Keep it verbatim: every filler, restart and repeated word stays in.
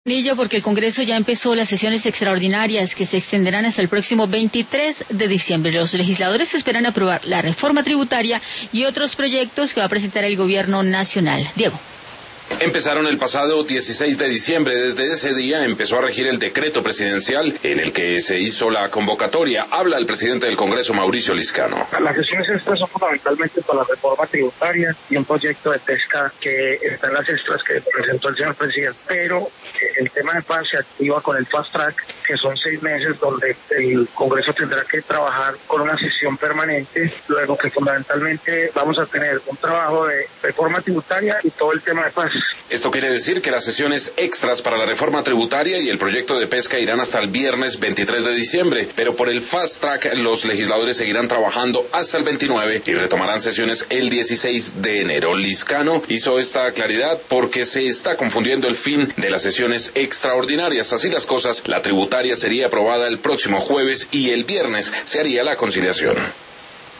Porque el Congreso ya empezó las sesiones extraordinarias que se extenderán hasta el próximo veintitrés de diciembre. Los legisladores esperan aprobar la reforma tributaria y otros proyectos que va a presentar el gobierno nacional. Diego. Empezaron el pasado dieciséis de diciembre. Desde ese día empezó a regir el decreto presidencial en el que se hizo la convocatoria. Habla el presidente del Congreso, Mauricio Liscano. Las sesiones extras son fundamentalmente para la reforma tributaria y un proyecto de pesca que está en las extras que presentó el señor presidente. Pero el tema de paz se activa con el fast track, que son seis meses donde el Congreso tendrá que trabajar con una sesión permanente, luego que fundamentalmente vamos a tener un trabajo de reforma tributaria y todo el tema de paz. Esto quiere decir que las sesiones extras para la reforma tributaria y el proyecto de pesca irán hasta el viernes veintitrés de diciembre, pero por el fast track los legisladores seguirán trabajando hasta el veintinueve y retomarán sesiones el dieciséis de enero. Liscano hizo esta claridad porque se está confundiendo el fin de las sesiones extraordinarias. Así las cosas, la tributaria sería aprobada el próximo jueves y el viernes se haría la conciliación.